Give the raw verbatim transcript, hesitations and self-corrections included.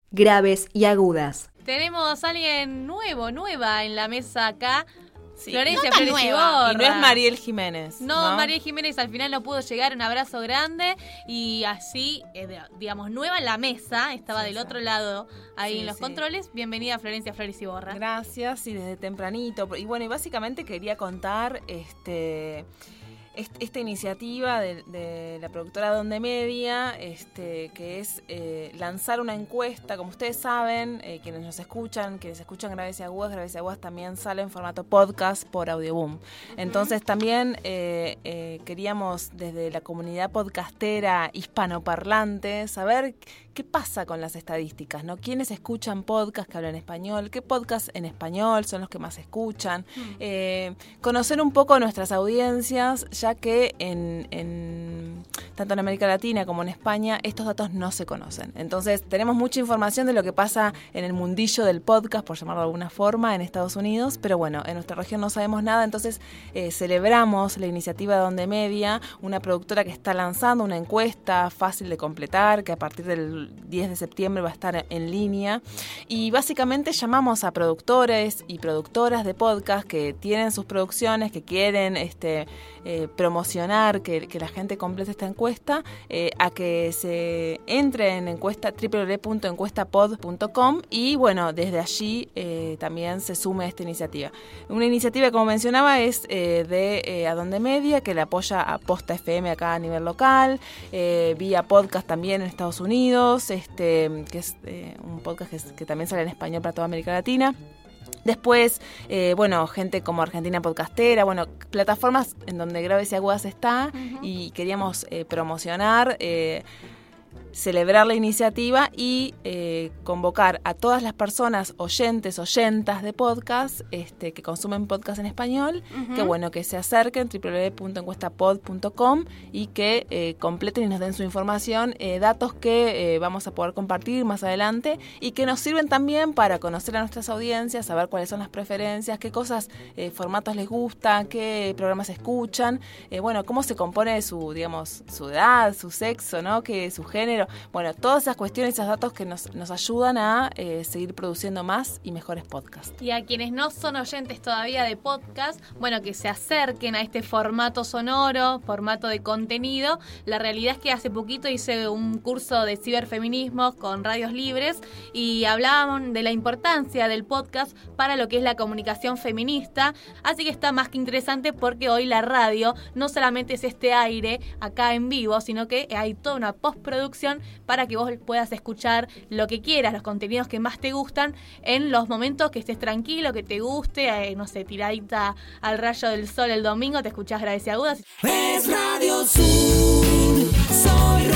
graves y agudas. Tenemos a alguien nuevo, nueva en la mesa acá. Sí, Florencia no tan Flores nueva. Iborra. Y no es Mariel Jiménez. No, No, Mariel Jiménez al final no pudo llegar. Un abrazo grande. Y así, eh, digamos, nueva en la mesa. Estaba Sí, del sí. otro lado, ahí Sí, en los sí. controles. Bienvenida Florencia Flores Iborra. Gracias, y desde tempranito. Y bueno, y básicamente quería contar este est- esta iniciativa de, de la productora Donde Media, este que es eh, lanzar una encuesta. Como ustedes saben, eh, quienes nos escuchan, quienes escuchan Graves y Agudas, Graves y Agudas también sale en formato podcast por Audioboom. Entonces también eh, eh, queríamos desde la comunidad podcastera hispanoparlante saber qué pasa con las estadísticas, ¿no? ¿Quiénes escuchan podcast que hablan español? ¿Qué podcast en español son los que más escuchan? Mm. Eh, conocer un poco nuestras audiencias, ya que en, en tanto en América Latina como en España estos datos no se conocen. Entonces tenemos mucha información de lo que pasa en el mundillo del podcast, por llamarlo de alguna forma, en Estados Unidos, pero bueno, en nuestra región no sabemos nada. Entonces eh, celebramos la iniciativa de Donde Media, una productora que está lanzando una encuesta fácil de completar, que a partir del diez de septiembre va a estar en línea, y básicamente llamamos a productores y productoras de podcast que tienen sus producciones, que quieren este eh, promocionar, que, que la gente complete esta encuesta, eh, a que se entre en encuesta doble u doble u doble u punto encuesta pod punto com, y bueno, desde allí eh, también se sume a esta iniciativa. Una iniciativa, como mencionaba, es eh, de eh, A Donde Media, que le apoya a Posta F M acá a nivel local, eh, vía podcast también en Estados Unidos, este que es eh, un podcast que, es, que también sale en español para toda América Latina. Después, eh, bueno, gente como Argentina Podcastera, bueno, plataformas en donde Graves y Agudas está, uh-huh. Y queríamos eh, promocionar, eh, celebrar la iniciativa y eh, convocar a todas las personas oyentes, oyentas de podcast, este, que consumen podcast en español, uh-huh. que bueno, que se acerquen doble u doble u doble u punto encuesta pod punto com y que eh, completen y nos den su información, eh, datos que eh, vamos a poder compartir más adelante y que nos sirven también para conocer a nuestras audiencias, saber cuáles son las preferencias, qué cosas, eh, formatos les gustan, qué programas escuchan, eh, bueno, cómo se compone su, digamos, su edad, su sexo, ¿no? Que su género. Bueno, todas esas cuestiones, esos datos que nos, nos ayudan a eh, seguir produciendo más y mejores podcasts. Y a quienes no son oyentes todavía de podcast, bueno, que se acerquen a este formato sonoro, formato de contenido. La realidad es que hace poquito hice un curso de ciberfeminismo con Radios Libres y hablábamos de la importancia del podcast para lo que es la comunicación feminista. Así que está más que interesante porque hoy la radio no solamente es este aire acá en vivo, sino que hay toda una postproducción para que vos puedas escuchar lo que quieras, los contenidos que más te gustan, en los momentos que estés tranquilo, que te guste, eh, no sé, tiradita al rayo del sol el domingo, te escuchás Graves y Agudas. Es Radio Sur, soy